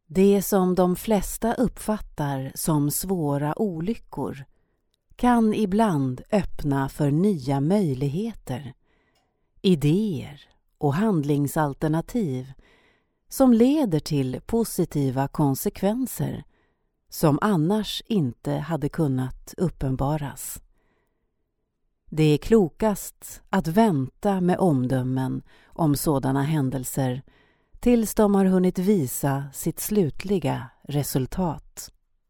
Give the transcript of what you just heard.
Det som de flesta uppfattar som svåra olyckor kan ibland öppna för nya möjligheter, idéer och handlingsalternativ som leder till positiva konsekvenser som annars inte hade kunnat uppenbaras. Det är klokast att vänta med omdömen om sådana händelser tills de har hunnit visa sitt slutliga resultat.